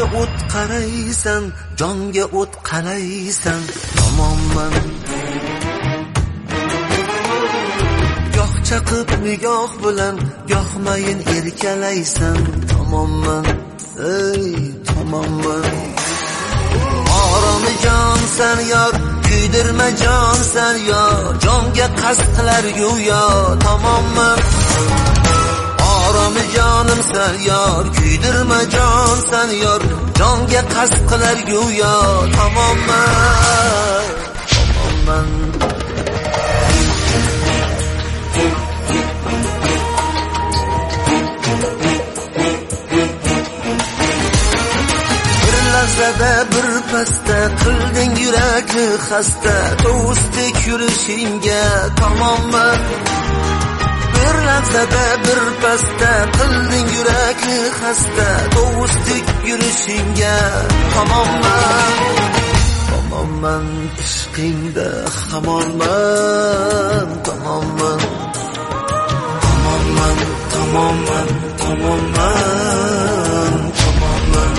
o't qaraysan, jonga o't qalaysan, tomonman. Goh chaqib nigoh bilan, goh mayin erkalaysan, tomonman. Ey, tomonman. Oromi jonsan yor, kuydirma jonsan yor, jonga qasd qilar go'yo, tomonman. Oromi jonimsan yor, kuydirma jonsan yor, jonga qasd qilar go'yo, tomonman. Tomonman. Lahzada bir pasta qilding yurakni xasta, to'stik yurishingga tomonman. Bir lahzada bir pasta qilding yurakni xasta, to'stik yurishingga tomonman. Tomonman ishqingda hamonman, tomonman. Tomonman, tomonman, tomonman, tomonman.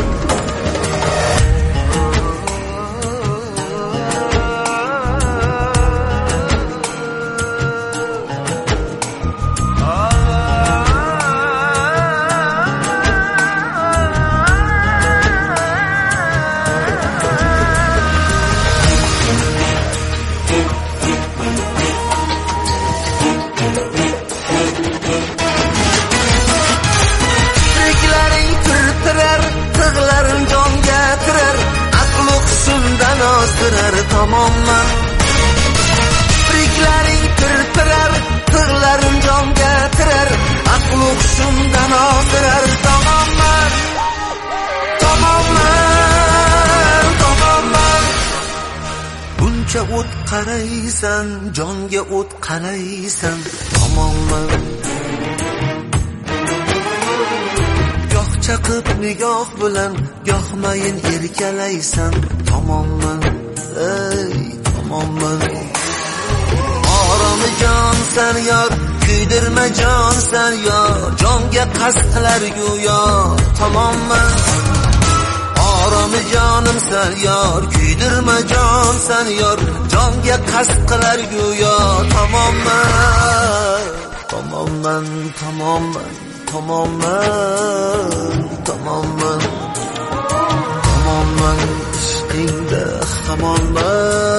Tomonman. Priklaring tirtirar, tig'larim jonga kirar, aql hushimdan ozdirar, tomonman. Tomonman, tomonman. Buncha o't qaraysan, jonga o't qalaysan, tomonman. Goh chaqib nigoh bilan, goh mayin erkalaysan, tomonman. Ey, tomonman. Oromi jonsan yor, kuydirma jonsan yor, jonga qasd qilar go'yo, tomonman. Oromi jonimsan yor, kuydirma jonsan yor, jonga qasd qilar go'yo, tomonman. Tomonman, tomonman, tomonman, tomonman. Tomonman ishqingda hamonman.